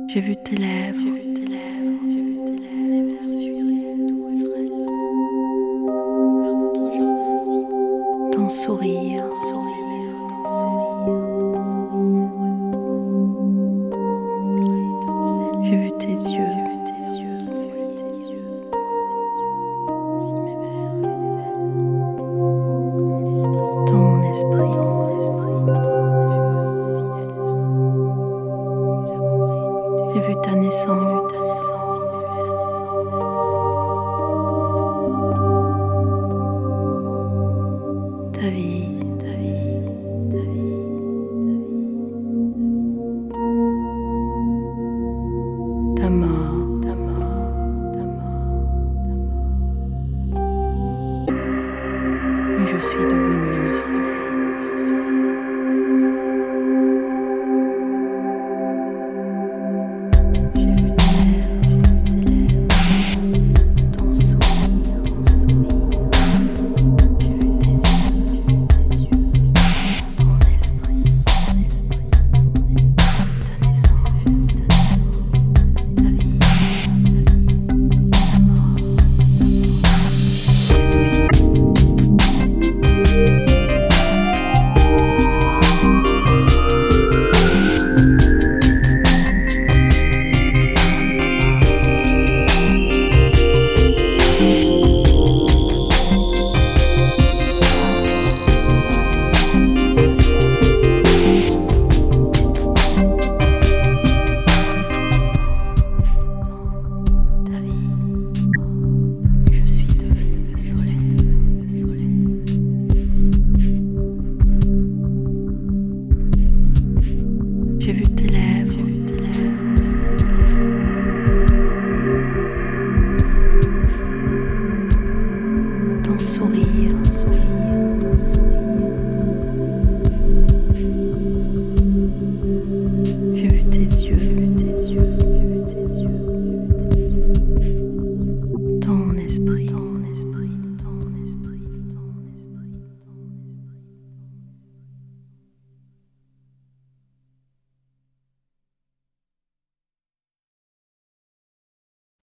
J'ai vu tes lèvres, j'ai vu tes lèvres, j'ai vu tes lèvres. Mes vers fuiraient doux et frêles vers votre jardin si beau. Ton sourire, ton sourire, ton sourire, ton sourire comme l'oiseau volerait étincelle. J'ai vu tes yeux, j'ai vu tes yeux, j'ai vu tes yeux. Si mes vers avaient des ailes, comme l'esprit, ton esprit, ton esprit, ton esprit, fidèle. Ils accouraient nuit et j'ai vu ta naissance. Ta vie, ta vie, ta vie, ta mort, ta mort, ta mort, ta mort. Et je suis devenue, je suis devenue. J'ai vu tes lèvres, j'ai vu tes lèvres, ton sourire, ton sourire. J'ai vu tes yeux, ton esprit, ton esprit, ta naissance, ta vie, ta mort. Ta vie, et je suis devenue le soleil, le soleil. J'ai vu tes lèvres, j'ai vu tes lèvres, ton sourire, ton sourire, ton sourire.